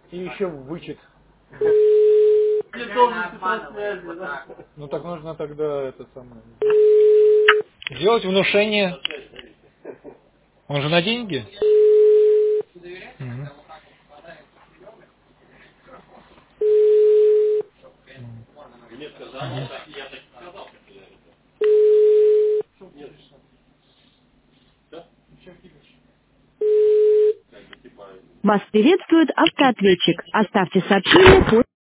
И еще вычет. Ну так нужно тогда это самое. Сделать внушение. Он же на деньги? Мгм. Вас приветствует автоответчик. Оставьте сообщение.